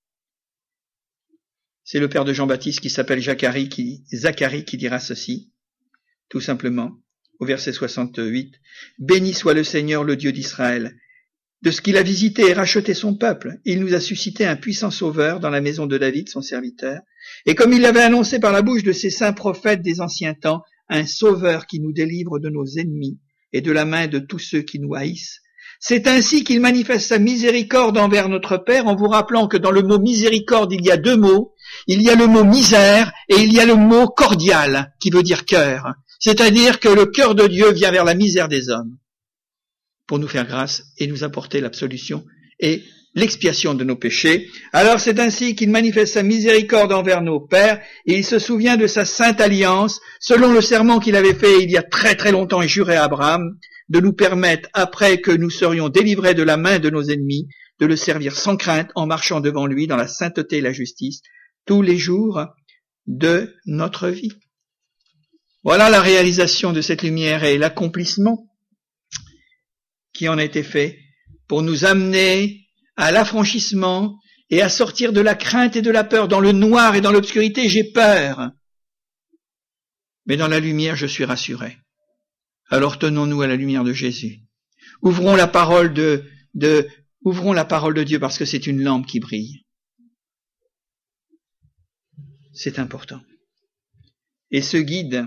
C'est le père de Jean-Baptiste qui s'appelle Zacharie qui dira ceci, tout simplement, au verset 68. « Béni soit le Seigneur, le Dieu d'Israël, de ce qu'il a visité et racheté son peuple. Il nous a suscité un puissant sauveur dans la maison de David, son serviteur. Et comme il l'avait annoncé par la bouche de ses saints prophètes des anciens temps, un sauveur qui nous délivre de nos ennemis et de la main de tous ceux qui nous haïssent. C'est ainsi qu'il manifeste sa miséricorde envers notre Père, en vous rappelant que dans le mot miséricorde, il y a deux mots. Il y a le mot misère et il y a le mot cordial, qui veut dire cœur. C'est-à-dire que le cœur de Dieu vient vers la misère des hommes pour nous faire grâce et nous apporter l'absolution et l'expiation de nos péchés. Alors c'est ainsi qu'il manifeste sa miséricorde envers nos pères, et il se souvient de sa sainte alliance, selon le serment qu'il avait fait il y a très très longtemps et juré à Abraham, de nous permettre, après que nous serions délivrés de la main de nos ennemis, de le servir sans crainte en marchant devant lui dans la sainteté et la justice, tous les jours de notre vie. Voilà la réalisation de cette lumière et l'accomplissement qui en a été fait pour nous amener à l'affranchissement et à sortir de la crainte et de la peur. Dans le noir et dans l'obscurité, j'ai peur. Mais dans la lumière, je suis rassuré. Alors tenons-nous à la lumière de Jésus. Ouvrons la parole de Dieu parce que c'est une lampe qui brille. C'est important. Et ce guide,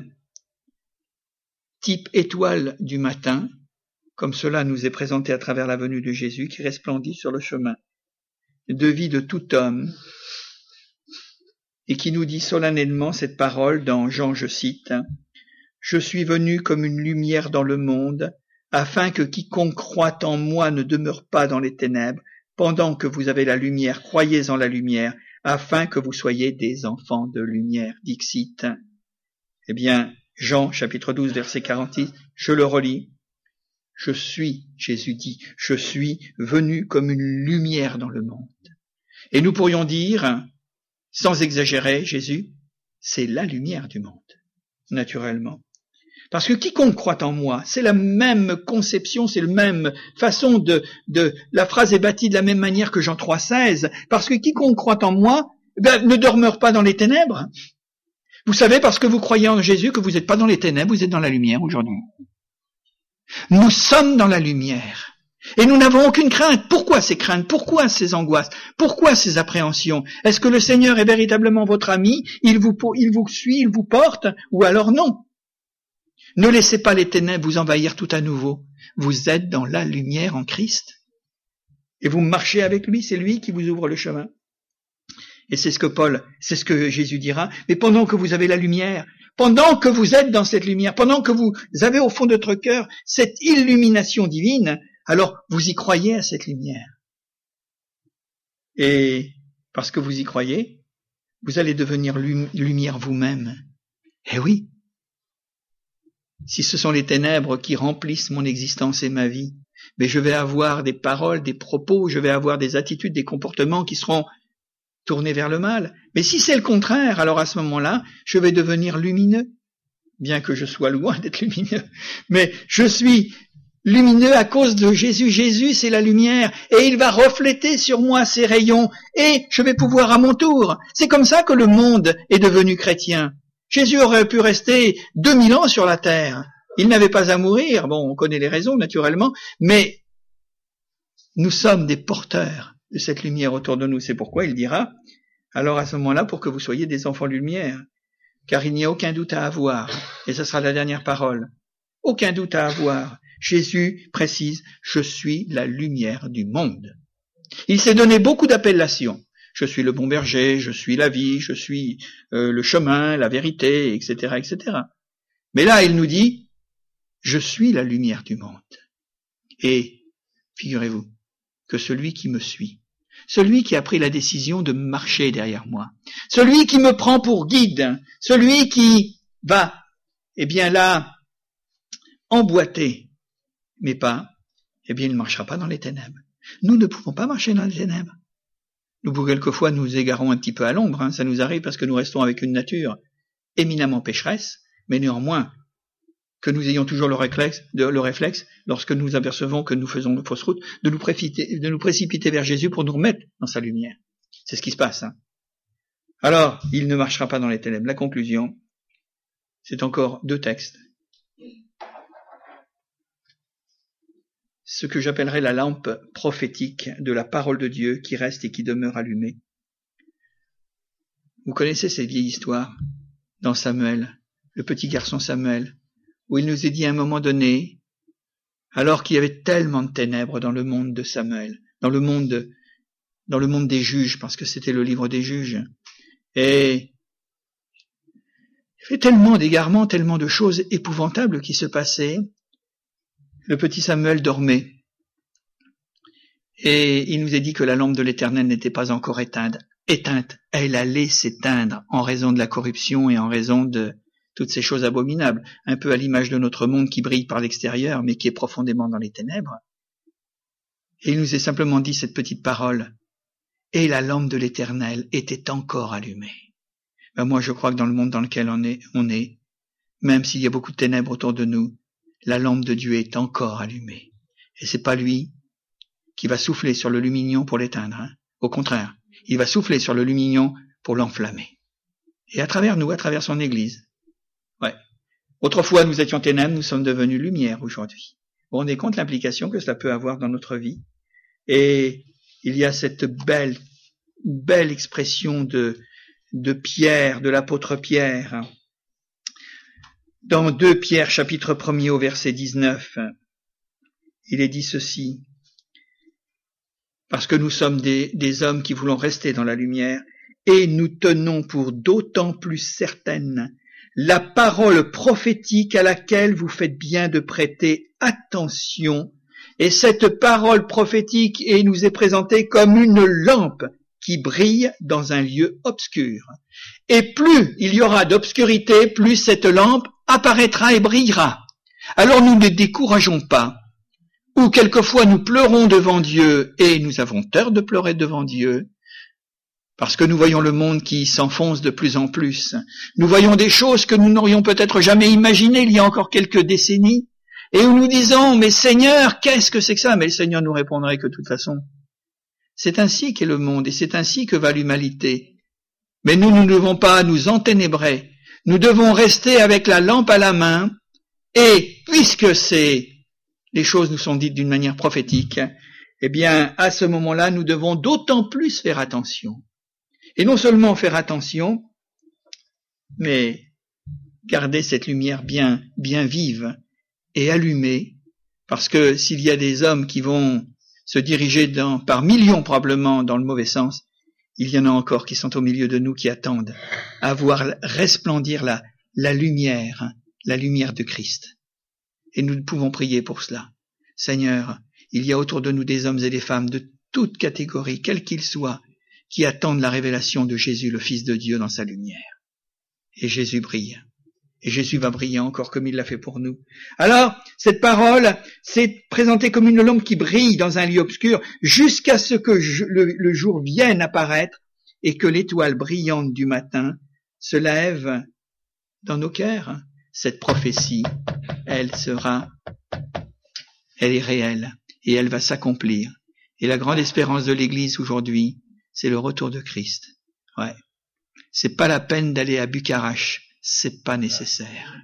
type étoile du matin, comme cela nous est présenté à travers la venue de Jésus, qui resplendit sur le chemin de vie de tout homme, et qui nous dit solennellement cette parole dans Jean, je cite, « Je suis venu comme une lumière dans le monde, afin que quiconque croit en moi ne demeure pas dans les ténèbres, pendant que vous avez la lumière, croyez en la lumière, afin que vous soyez des enfants de lumière. » Dixit. Eh bien, Jean, chapitre 12, verset 46, je le relis. Jésus dit, je suis venu comme une lumière dans le monde. Et nous pourrions dire, sans exagérer, Jésus, c'est la lumière du monde, naturellement. Parce que quiconque croit en moi, c'est la même conception, c'est la même façon la phrase est bâtie de la même manière que Jean 3,16, parce que quiconque croit en moi, ne demeure pas dans les ténèbres. Vous savez, parce que vous croyez en Jésus, que vous n'êtes pas dans les ténèbres, vous êtes dans la lumière aujourd'hui. Nous sommes dans la lumiire. Et nous n'avons aucune crainte. Pourquoi ces craintes? Pourquoi ces angoisses? Pourquoi ces appréhensions? Est-ce que le Seigneur est véritablement votre ami? Il vous suit, il vous porte? Ou alors non? Ne laissez pas les ténèbres vous envahir tout à nouveau. Vous êtes dans la lumière en Christ. Et vous marchez avec lui, c'est lui qui vous ouvre le chemin. Et c'est ce que Jésus dira. Mais pendant que vous avez la lumière, pendant que vous êtes dans cette lumière, pendant que vous avez au fond de votre cœur cette illumination divine, alors vous y croyez à cette lumière. Et parce que vous y croyez, vous allez devenir lumière vous-même. Eh oui. Si ce sont les ténèbres qui remplissent mon existence et ma vie, mais je vais avoir des paroles, des propos, je vais avoir des attitudes, des comportements qui seront tournés vers le mal. Mais si c'est le contraire, alors à ce moment-là, je vais devenir lumineux, bien que je sois loin d'être lumineux. Mais je suis lumineux à cause de Jésus. Jésus, c'est la lumière, et il va refléter sur moi ses rayons, et je vais pouvoir à mon tour. C'est comme ça que le monde est devenu chrétien. Jésus aurait pu rester 2000 ans sur la terre. Il n'avait pas à mourir. Bon, on connaît les raisons, naturellement, mais nous sommes des porteurs de cette lumière autour de nous. C'est pourquoi il dira, alors à ce moment-là, pour que vous soyez des enfants de lumière, car il n'y a aucun doute à avoir, et ce sera la dernière parole, aucun doute à avoir. Jésus précise, je suis la lumière du monde. Il s'est donné beaucoup d'appellations. Je suis le bon berger, je suis la vie, je suis le chemin, la vérité, etc., etc. Mais là, il nous dit, je suis la lumière du monde. Et figurez-vous que celui qui me suit, celui qui a pris la décision de marcher derrière moi, celui qui me prend pour guide, celui qui va, eh bien là, emboîter mes pas, eh bien il ne marchera pas dans les ténèbres. Nous ne pouvons pas marcher dans les ténèbres. Nous, quelquefois, nous égarons un petit peu à l'ombre, ça nous arrive parce que nous restons avec une nature éminemment pécheresse, mais néanmoins, que nous ayons toujours le réflexe, lorsque nous apercevons que nous faisons de fausses routes, de nous précipiter vers Jésus pour nous remettre dans sa lumière. C'est ce qui se passe. Alors, il ne marchera pas dans les ténèbres. La conclusion, c'est encore 2 textes. Ce que j'appellerais la lampe prophétique de la parole de Dieu qui reste et qui demeure allumée. Vous connaissez cette vieille histoire dans Samuel, le petit garçon Samuel, où il nous est dit à un moment donné, alors qu'il y avait tellement de ténèbres dans le monde de Samuel, dans le monde des juges, parce que c'était le livre des juges, et il y avait tellement d'égarements, tellement de choses épouvantables qui se passaient. Le petit Samuel dormait, et il nous est dit que la lampe de l'Éternel n'était pas encore éteinte. Elle allait s'éteindre en raison de la corruption et en raison de toutes ces choses abominables, un peu à l'image de notre monde qui brille par l'extérieur, mais qui est profondément dans les ténèbres. Et il nous est simplement dit cette petite parole, et la lampe de l'Éternel était encore allumée. Ben moi, je crois que dans le monde dans lequel on est, même s'il y a beaucoup de ténèbres autour de nous, la lampe de Dieu est encore allumée. Et c'est pas lui qui va souffler sur le lumignon pour l'éteindre. Au contraire, il va souffler sur le lumignon pour l'enflammer. Et à travers nous, à travers son Église. Ouais. Autrefois, nous étions ténèbres, nous sommes devenus lumière aujourd'hui. Vous vous rendez compte l'implication que cela peut avoir dans notre vie? Et il y a cette belle expression de Pierre, de l'apôtre Pierre, dans 2 Pierre, chapitre 1er au verset 19, il est dit ceci, parce que nous sommes des hommes qui voulons rester dans la lumière, et nous tenons pour d'autant plus certaine la parole prophétique à laquelle vous faites bien de prêter attention, et cette parole prophétique nous est présentée comme une lampe qui brille dans un lieu obscur. Et plus il y aura d'obscurité, plus cette lampe apparaîtra et brillera. Alors nous ne décourageons pas, ou quelquefois nous pleurons devant Dieu, et nous avons tort de pleurer devant Dieu, parce que nous voyons le monde qui s'enfonce de plus en plus. Nous voyons des choses que nous n'aurions peut-être jamais imaginées il y a encore quelques décennies, et où nous disons, mais Seigneur, qu'est-ce que c'est que ça? Mais le Seigneur nous répondrait que de toute façon, c'est ainsi qu'est le monde, et c'est ainsi que va l'humanité. Mais nous ne devons pas nous enténébrer. Nous devons rester avec la lampe à la main, et puisque les choses nous sont dites d'une manière prophétique, eh bien, à ce moment-là, nous devons d'autant plus faire attention. Et non seulement faire attention, mais garder cette lumière bien vive et allumée, parce que s'il y a des hommes qui vont se diriger par millions probablement dans le mauvais sens, il y en a encore qui sont au milieu de nous, qui attendent à voir resplendir la lumière de Christ. Et nous pouvons prier pour cela. Seigneur, il y a autour de nous des hommes et des femmes de toute catégorie, quels qu'ils soient, qui attendent la révélation de Jésus, le Fils de Dieu, dans sa lumière. Et Jésus brille. Et Jésus va briller encore comme il l'a fait pour nous. Alors, cette parole s'est présentée comme une lampe qui brille dans un lieu obscur jusqu'à ce que le jour vienne apparaître et que l'étoile brillante du matin se lève dans nos cœurs. Cette prophétie, elle est réelle et elle va s'accomplir. Et la grande espérance de l'Église aujourd'hui, c'est le retour de Christ. Ouais. C'est pas la peine d'aller à Bucarach. C'est pas nécessaire.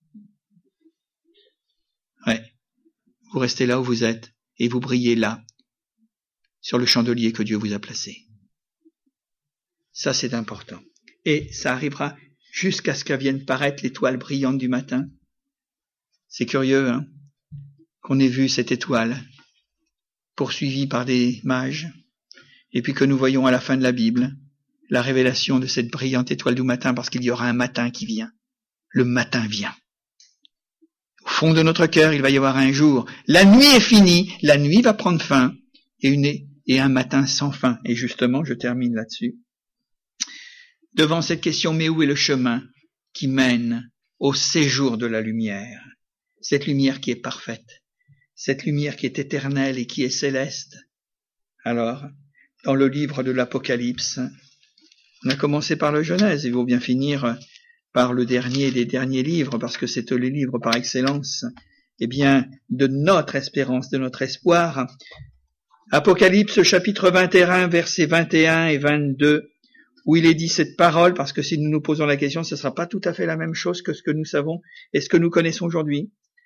Ouais. Vous restez là où vous êtes et vous brillez là, sur le chandelier que Dieu vous a placé. Ça, c'est important. Et ça arrivera jusqu'à ce qu'elle vienne paraître l'étoile brillante du matin. C'est curieux, hein, qu'on ait vu cette étoile poursuivie par des mages, et puis que nous voyons à la fin de la Bible la révélation de cette brillante étoile du matin, parce qu'il y aura un matin qui vient. Le matin vient. Au fond de notre cœur, il va y avoir un jour. La nuit est finie, la nuit va prendre fin, et un matin sans fin. Et justement, je termine là-dessus. Devant cette question, mais où est le chemin qui mène au séjour de la lumière? Cette lumière qui est parfaite, cette lumière qui est éternelle et qui est céleste. Alors, dans le livre de l'Apocalypse, on a commencé par le Genèse, il vaut bien finir par le dernier des derniers livres, parce que c'est le livre par excellence, de notre espérance, de notre espoir. Apocalypse chapitre 21, versets 21 et 22, où il est dit cette parole, parce que si nous nous posons la question, ce ne sera pas tout à fait la même chose que ce que nous savons et ce que nous connaissons aujourd'hui.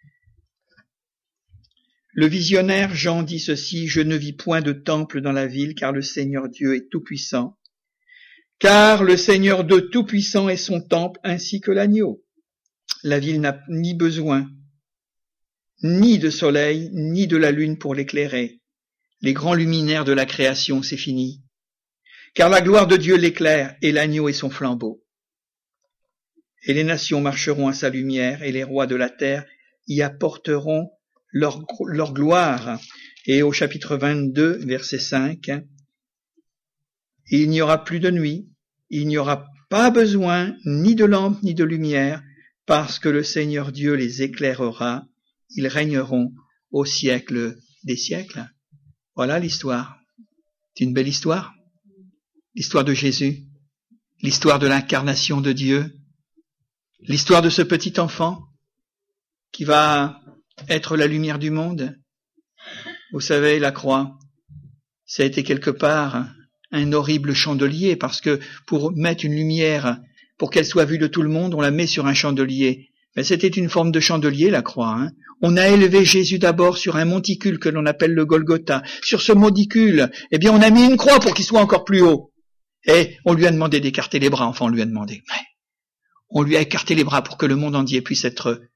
Le visionnaire Jean dit ceci: « Je ne vis point de temple dans la ville, car le Seigneur Dieu est tout-puissant. Car le Seigneur de tout-puissant est son temple, ainsi que l'agneau. La ville n'a ni besoin, ni de soleil, ni de la lune pour l'éclairer. Les grands luminaires de la création, c'est fini. Car la gloire de Dieu l'éclaire, et l'agneau est son flambeau. Et les nations marcheront à sa lumière, et les rois de la terre y apporteront leur gloire. » Et au chapitre 22, verset 5, « Il n'y aura plus de nuit, il n'y aura pas besoin ni de lampe ni de lumière, parce que le Seigneur Dieu les éclairera, ils régneront au siècle des siècles. » Voilà l'histoire. C'est une belle histoire. L'histoire de Jésus, l'histoire de l'incarnation de Dieu, l'histoire de ce petit enfant qui va être la lumière du monde. Vous savez, la croix, ça a été quelque part un horrible chandelier, parce que pour mettre une lumière, pour qu'elle soit vue de tout le monde, on la met sur un chandelier. Mais c'était une forme de chandelier, la croix. Hein. On a élevé Jésus d'abord sur un monticule que l'on appelle le Golgotha. Sur ce monticule, on a mis une croix pour qu'il soit encore plus haut. Et on lui a demandé d'écarter les bras, enfin on lui a demandé. On lui a écarté les bras pour que le monde entier puisse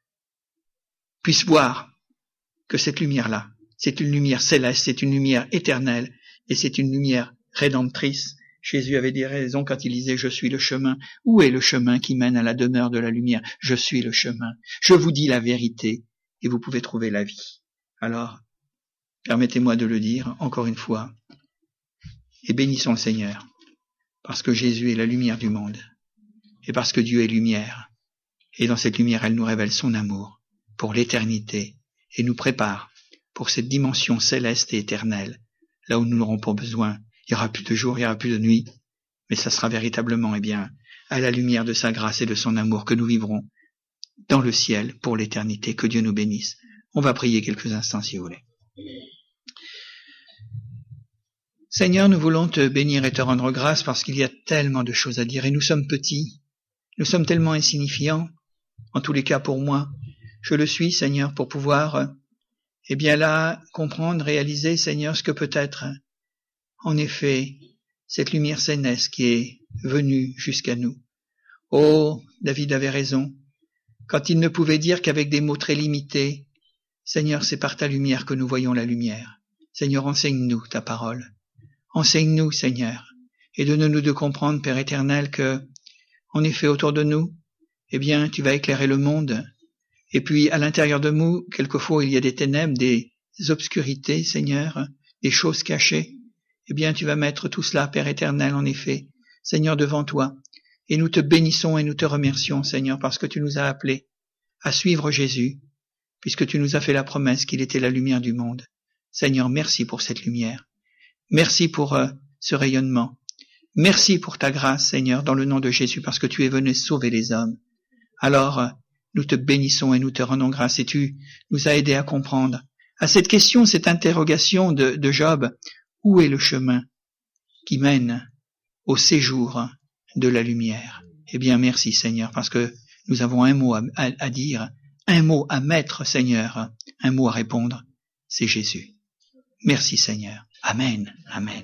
voir que cette lumière-là, c'est une lumière céleste, c'est une lumière éternelle, et c'est une lumière rédemptrice. Jésus avait des raisons quand il disait « Je suis le chemin ». Où est le chemin qui mène à la demeure de la lumière? Je suis le chemin. Je vous dis la vérité, et vous pouvez trouver la vie. Alors, permettez-moi de le dire encore une fois, et bénissons le Seigneur, parce que Jésus est la lumière du monde, et parce que Dieu est lumière, et dans cette lumière, elle nous révèle son amour pour l'éternité, et nous prépare pour cette dimension céleste et éternelle, là où nous n'aurons pas besoin. Il n'y aura plus de jour, il n'y aura plus de nuit, mais ça sera véritablement, à la lumière de sa grâce et de son amour que nous vivrons dans le ciel pour l'éternité. Que Dieu nous bénisse. On va prier quelques instants si vous voulez. Seigneur, nous voulons te bénir et te rendre grâce parce qu'il y a tellement de choses à dire et nous sommes petits, nous sommes tellement insignifiants, en tous les cas pour moi. Je le suis, Seigneur, pour pouvoir, là, comprendre, réaliser, Seigneur, ce que peut être, en effet, cette lumière céleste qui est venue jusqu'à nous. Oh, David avait raison. quand il ne pouvait dire qu'avec des mots très limités, Seigneur, c'est par ta lumière que nous voyons la lumière. Seigneur, enseigne-nous ta parole. Enseigne-nous, Seigneur, et donne-nous de comprendre, Père éternel, que, en effet, autour de nous, eh bien, tu vas éclairer le monde. Et puis, à l'intérieur de nous, quelquefois, il y a des ténèbres, des obscurités, Seigneur, des choses cachées. Eh bien, tu vas mettre tout cela, Père éternel, en effet, Seigneur, devant toi. Et nous te bénissons et nous te remercions, Seigneur, parce que tu nous as appelés à suivre Jésus, puisque tu nous as fait la promesse qu'il était la lumière du monde. Seigneur, merci pour cette lumière. Merci pour ce rayonnement. Merci pour ta grâce, Seigneur, dans le nom de Jésus, parce que tu es venu sauver les hommes. Alors, nous te bénissons et nous te rendons grâce, et tu nous as aidés à comprendre. À cette question, cette interrogation de Job, où est le chemin qui mène au séjour de la lumière? Eh bien, merci, Seigneur, parce que nous avons un mot à dire, un mot à mettre, Seigneur, un mot à répondre, c'est Jésus. Merci, Seigneur. Amen. Amen.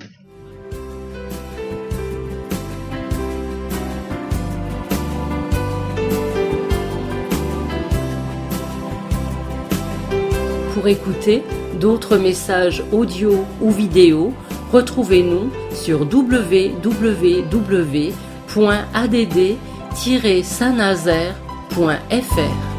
Pour écouter d'autres messages audio ou vidéo, retrouvez-nous sur www.add-saint-nazaire.fr.